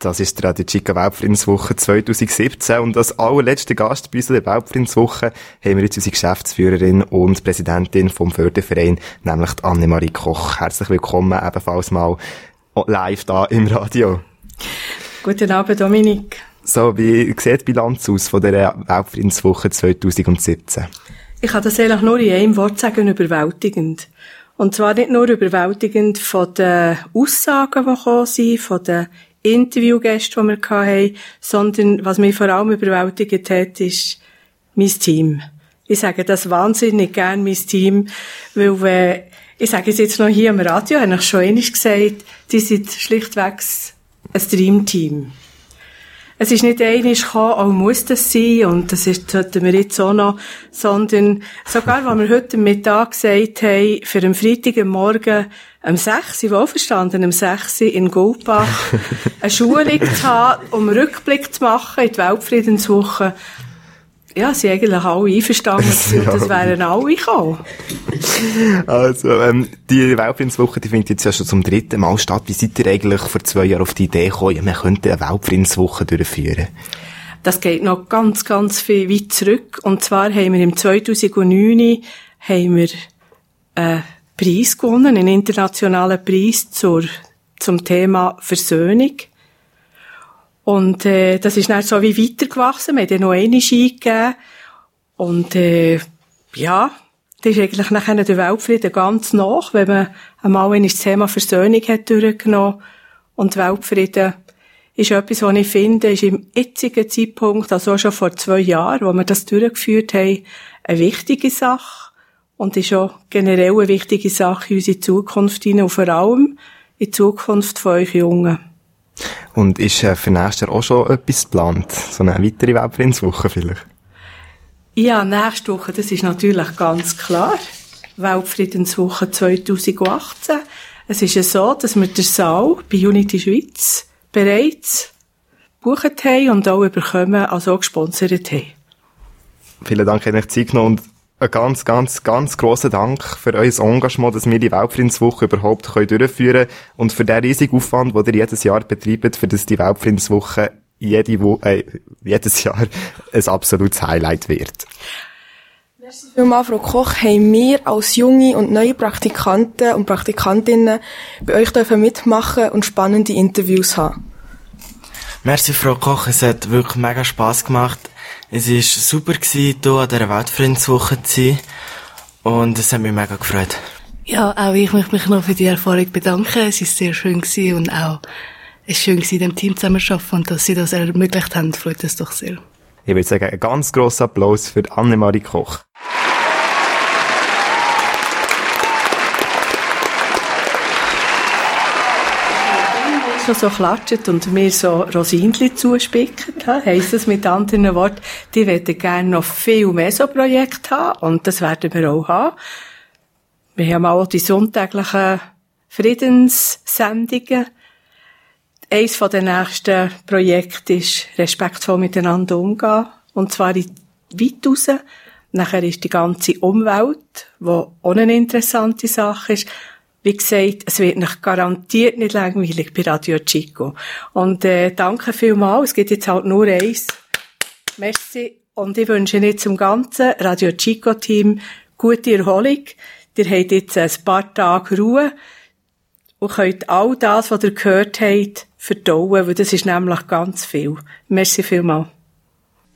Das ist die Radio Chico Weltfriedenswoche 2017 und als allerletzter Gast bei uns in der Weltfriedenswoche haben wir jetzt unsere Geschäftsführerin und Präsidentin vom Förderverein, nämlich die Annemarie Koch. Herzlich willkommen ebenfalls mal live da im Radio. Guten Abend, Dominik. So, wie sieht die Bilanz aus von der Weltfriedenswoche 2017? Ich kann das eigentlich nur in einem Wort sagen, überwältigend. Und zwar nicht nur überwältigend von den Aussagen, die gekommen sind, von den Interviewgästen, die wir hatten, sondern was mich vor allem überwältigt hat, ist mein Team. Ich sage das wahnsinnig gern, mein Team, weil, ich sage es jetzt noch hier am Radio, habe ich schon einmal gesagt, die sind schlichtweg ein Dreamteam. Es ist nicht einmal gekommen, auch muss das sein, und das sollten wir jetzt auch noch, sondern sogar, was wir heute Mittag gesagt haben, für am Freitagmorgen um 6 Uhr, wohlverstanden, um 6 Uhr in Gulbach, eine Schulung zu haben, um einen Rückblick zu machen in die Weltfriedenswoche. Ja, sie eigentlich alle einverstanden und das wären alle gekommen. Also, die Weltfriedenswoche, die findet jetzt ja schon zum 3. Mal statt. Wie seid ihr eigentlich vor 2 Jahren auf die Idee gekommen, ja, man könnte eine Weltfriedenswoche durchführen? Das geht noch ganz, ganz viel weit zurück. Und zwar haben wir im 2009 einen Preis gewonnen, einen internationalen Preis zum Thema Versöhnung. Und das ist dann so wie weitergewachsen. Wir haben dann noch einmal eingegeben. Und ja, das ist eigentlich nachher der Weltfrieden ganz nach, wenn man einmal das Thema Versöhnung hat durchgenommen. Und Weltfrieden ist etwas, was ich finde, ist im jetzigen Zeitpunkt, also auch schon vor 2 Jahren, wo wir das durchgeführt haben, eine wichtige Sache. Und ist auch generell eine wichtige Sache in unsere Zukunft hinein und vor allem in die Zukunft von euch Jungen. Und ist für nächstes Jahr auch schon etwas geplant? So eine weitere Weltfriedenswoche vielleicht? Ja, nächste Woche, das ist natürlich ganz klar. Weltfriedenswoche 2018. Es ist ja so, dass wir den Saal bei Unity Schweiz bereits gebucht haben und auch bekommen, also auch gesponsert haben. Vielen Dank, dass ihr euch Zeit genommen habt. Ein ganz, ganz, ganz grosser Dank für euer Engagement, dass wir die Weltfriedenswoche überhaupt durchführen können und für den riesigen Aufwand, den ihr jedes Jahr betreibt, für das die Weltfriedenswoche jedes Jahr ein absolutes Highlight wird. Merci vielmals, Frau Koch, haben wir als junge und neue Praktikanten und Praktikantinnen bei euch mitmachen und spannende Interviews haben. Merci, Frau Koch, es hat wirklich mega Spass gemacht. Es war super, hier an dieser Weltfriedenswoche zu sein. Und es hat mich mega gefreut. Ja, auch ich möchte mich noch für die Erfahrung bedanken. Es war sehr schön und auch es war schön, in dem Team zusammenzuarbeiten und dass Sie das ermöglicht haben, freut uns doch sehr. Ich würde sagen, einen ganz grossen Applaus für Annemarie Koch. So klatscht und mir so Rosinchen zuspicken, heisst das mit anderen Worten, die möchten gerne noch viel mehr so Projekte haben und das werden wir auch haben. Wir haben auch die sonntäglichen Friedenssendungen. Eines der nächsten Projekte ist respektvoll miteinander umgehen und zwar weit raus. Nachher ist die ganze Umwelt, die auch eine interessante Sache ist. Wie gesagt, es wird noch garantiert nicht langweilig bei Radio Chico. Und danke vielmals. Es gibt jetzt halt nur eins. Merci. Und ich wünsche Ihnen zum ganzen Radio Chico-Team gute Erholung. Ihr habt jetzt ein paar Tage Ruhe und könnt all das, was ihr gehört habt, verdauen, weil das ist nämlich ganz viel. Merci vielmals.